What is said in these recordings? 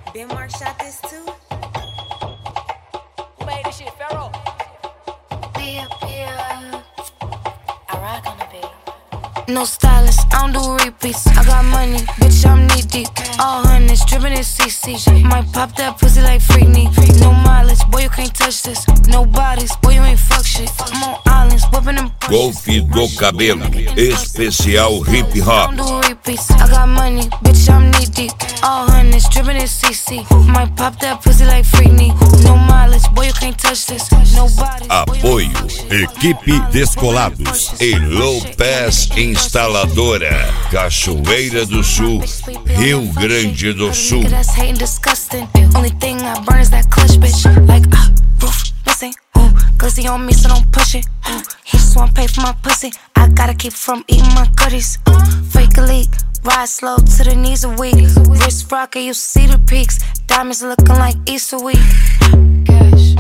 Denmark shot this too. Who made this shit, Pharaoh? I rock on the beat. No stylist, I don't do repeats. I got money, bitch, I'm knee deep. All hundreds, drippin' in CC. Might pop that pussy like Freakney. No mileage, boy, you can't touch this. No bodies, boy, you ain't fuck shit. I'm on islands, whoopin' them Golfe do Cabelo, especial hip I hop. don't do repeats. I got money, bitch, I'm knee deep. All hundreds, drippin' in CC. Might pop that pussy like Freakney. No mileage, boy, you can't touch this. No bodies, boy, you Apoio, ain't fuck shit. equipe Descolados e Low Pass Instaladora, Cachoeira do Sul, Rio Grande do Sul. Nigga, that's hating disgusting. Only thing I burn is that clutch, bitch. Like, roof missing. Ooh, glizzy on me, so don't push it. Ooh, he just wanna pay for my pussy. I gotta keep from eating my goodies. Fake a leak, ride slow to the knees are weak. Wrist rocker, you see the peaks. Diamonds looking like Easter week. Cash.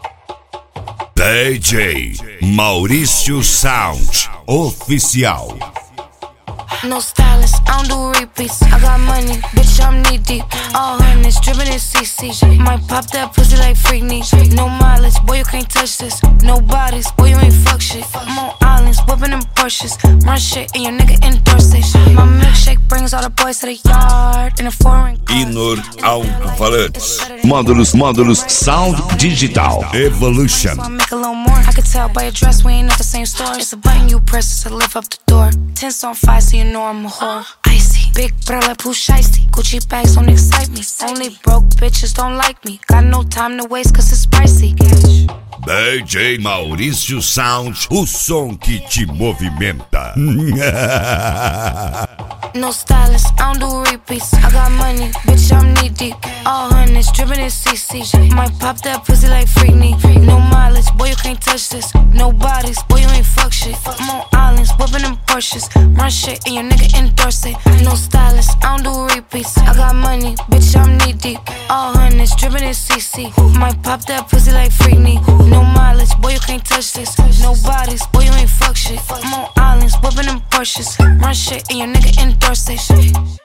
DJ Maurício Sound Oficial. No stylist, I don't do repeats. I got money, bitch, I'm knee deep. All hundreds, drippin' in CC. Might pop that pussy like Freakney. No mileage, boy, you can't touch this. No bodies, boy, you ain't fuck shit. I'm on islands, whoopin' them Porsches. Run shit and your nigga endorse it. My milkshake brings all the boys to the yard in a foreign car. Inor Alto-Falantes. Módulos Sound Digital Evolution. So I make a little more. I could tell by your dress we ain't at the same store. It's a button you press to lift up the door. Tents on fire so you know I'm a whore. Icy, big brother, poo shiesty. Gucci bags don't excite me. Only broke bitches don't like me. Got no time to waste cause it's pricey. DJ Maurício Sound, o som que te movimenta. No stylist, I don't do repeats. I got money, bitch, I'm knee deep. All hundreds, drippin' in CC. Might pop that pussy like Freakney. No mileage, boy, you can't touch this. No bodies, boy, you ain't fuck shit. I'm on islands, whoopin' them Porsches. Run shit and your nigga endorse it. No stylist, I don't do repeats. I got money, bitch, I'm knee deep. All hundreds, drippin' in CC. Might pop that pussy like Freakney. No mileage, boy, you can't touch this. No bodies, boy, you ain't fuck shit. I'm on islands, whoopin' them Porsches. Run shit and your nigga endorse it.